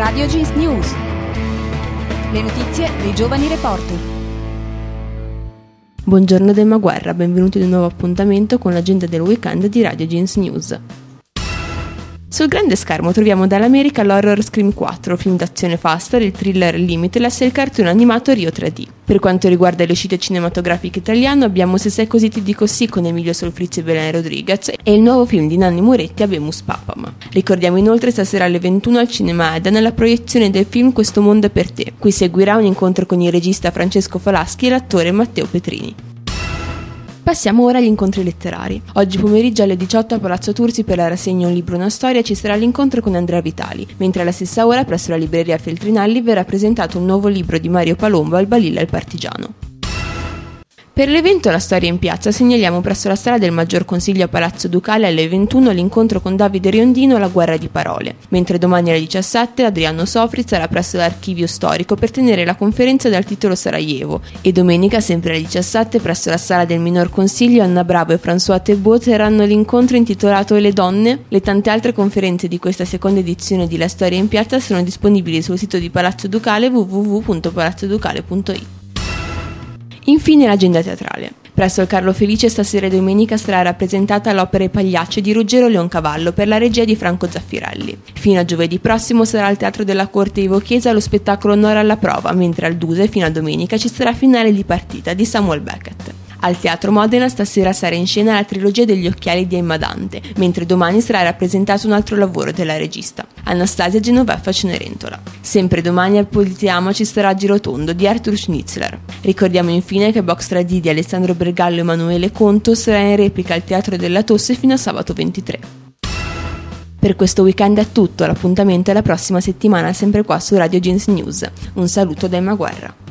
Radio Jeans News. Le notizie dei giovani reporter. Buongiorno da Emma Guerra, benvenuti ad un nuovo appuntamento con l'agenda del weekend di Radio Jeans News. Sul grande schermo troviamo dall'America l'horror Scream 4, film d'azione fasta, il thriller Limitless e il cartone animato Rio 3D. Per quanto riguarda le uscite cinematografiche italiane abbiamo Se sei così ti dico sì con Emilio Solfrizzi e Belen Rodriguez e il nuovo film di Nanni Moretti Habemus Papam. Ricordiamo inoltre stasera alle 21 al Cinema Eden la proiezione del film Questo mondo è per te. Qui seguirà un incontro con il regista Francesco Falaschi e l'attore Matteo Petrini. Passiamo ora agli incontri letterari. Oggi pomeriggio alle 18 a Palazzo Tursi per la rassegna Un libro, una storia ci sarà l'incontro con Andrea Vitali, mentre alla stessa ora presso la libreria Feltrinelli verrà presentato un nuovo libro di Mario Palombo, Al Balilla il partigiano. Per l'evento La storia in piazza segnaliamo presso la sala del Maggior Consiglio a Palazzo Ducale alle 21 l'incontro con Davide Riondino La guerra di parole, mentre domani alle 17 Adriano Sofri sarà presso l'Archivio Storico per tenere la conferenza dal titolo Sarajevo e domenica sempre alle 17 presso la sala del Minor Consiglio Anna Bravo e François Thébault terranno l'incontro intitolato E le donne? Le tante altre conferenze di questa seconda edizione di La storia in piazza sono disponibili sul sito di Palazzo Ducale www.palazzoducale.it. Infine l'agenda teatrale. Presso il Carlo Felice stasera e domenica sarà rappresentata l'opera I Pagliacci di Ruggero Leoncavallo per la regia di Franco Zaffirelli. Fino a giovedì prossimo sarà al Teatro della Corte Ivo Chiesa lo spettacolo Nora alla prova, mentre al Duse fino a domenica ci sarà Finale di partita di Samuel Beckett. Al Teatro Modena stasera sarà in scena la trilogia degli occhiali di Emma Dante, mentre domani sarà rappresentato un altro lavoro della regista, Anastasia Genoveffa Cenerentola. Sempre domani al Politeama ci sarà Girotondo di Arthur Schnitzler. Ricordiamo infine che Box 3D di Alessandro Bergallo e Emanuele Conto sarà in replica al Teatro della Tosse fino a sabato 23. Per questo weekend è tutto, l'appuntamento è la prossima settimana sempre qua su Radio Jeans News. Un saluto da Emma Guerra.